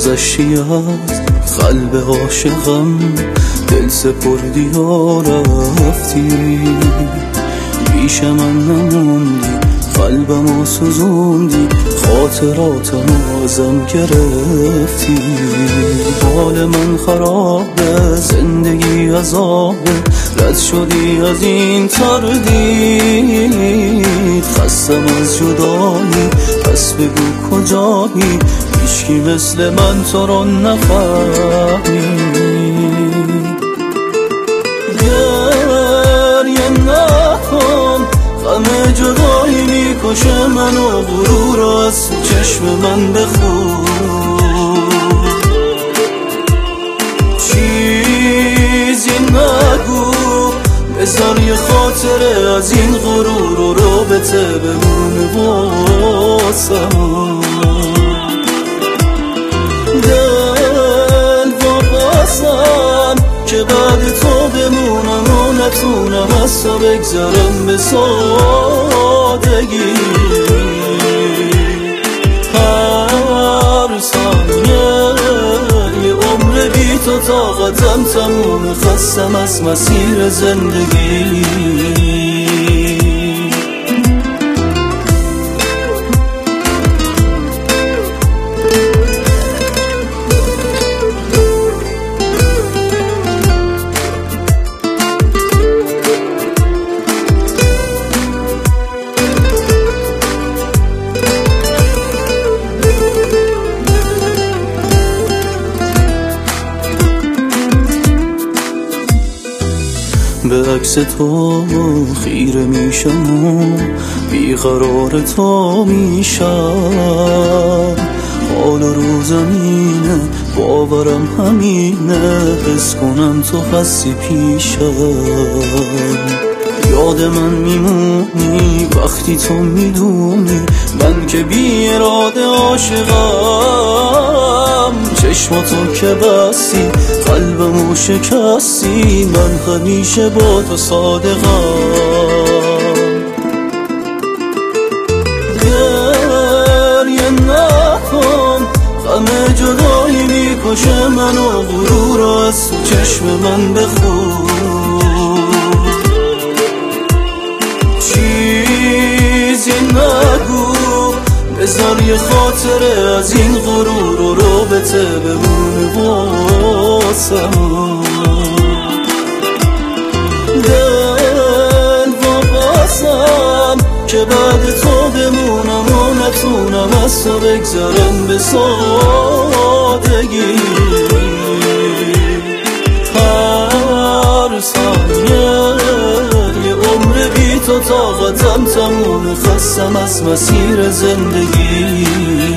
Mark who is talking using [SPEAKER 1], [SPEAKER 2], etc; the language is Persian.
[SPEAKER 1] گذشتی از قلب عاشقم، دل سپردی و رفتی، پیش من نموندی، قلبمو سوزوندی، خاطراتمو ازم گرفتی. حال من خرابه، زندگی عذابه، رد شدی از این تردید، خستم از جدایی، پس بگو کجایی، هیچکی مثل من تو رو نفهمید. گریه نکن، غم جدایی میکشه منو، غرور رو از چشم من بخون، چیزی نگو، بذار یه خاطره از این غرور و رابطه بمونه واسمون. دل واقعاستم که بعد تو بمونم و نتونم از تو بگذرم به سادگی، هر ثانیه یه عمر بی تو طاقتم تموم، خستم از مسیر زندگی. به عکس تو خیره میشم و بیقرار تو میشم، حال روزم اینه، باورم همینه، حس کنم تو هستی پیشم. یاد من میمونی وقتی تو میدونی من که بی اراده عاشقم، چشماتو که بستی قلبمو شکستی، من همیشه با تو صادقم. گریه نکن، غم جدایی میکشه منو، غرور رو از تو چشم من بخون، چیزی نگو، بذار یه خاطره از این غرور و رابطه بمونه واسمون. دل واقعاستم که بعد تو بمونم و نتونم از تو بگذرم به سادگی، هر ثانیه یه عمر بی تو طاقتم تموم، خستم از مسیر زندگی.